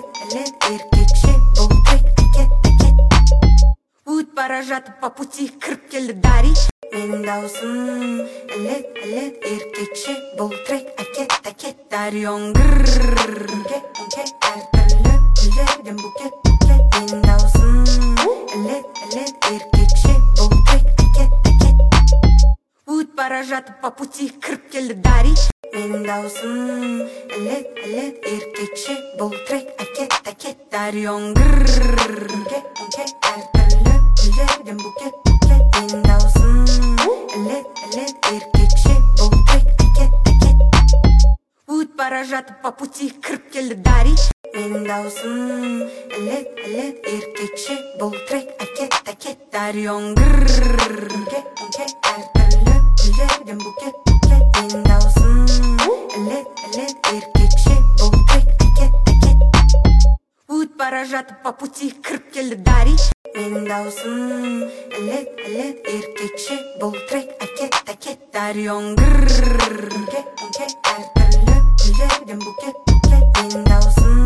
Әлет еркекше бұл трек әкет Өт бара жатып по пути кіріп келді Дарий Менің даусым Әлет еркекше бұл трек әкет Дарион Үнке әртүрлі гүлдерден букет Менің даусым Әлет еркекше бұл трек әкет Өт бара жатып по пути кіріп келді Дарий Менің даусым Әлет еркекше бұл трек әкет Дарион Үнке әртүрлі гүлдерден букет Менің даусым Әлет еркекше бұл трек әкет Өт бара жатып по пути кіріп келді Дарий Менің даусым Әлет еркекше бұл трек әкет Дарион Үнке әртүрлі гүлдерден букет Менің даусым Әлет еркекше бұл трек әкет Өт бара жатып по пути кіріп келді Дарий Менің даусым Әлет еркекше бұл трек әкет Дарион Үнке әртүрлі гүлдерден букет Менің даусым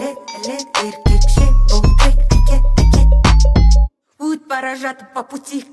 Әлет еркекше бұл трек әкет Өт бара жатып по пути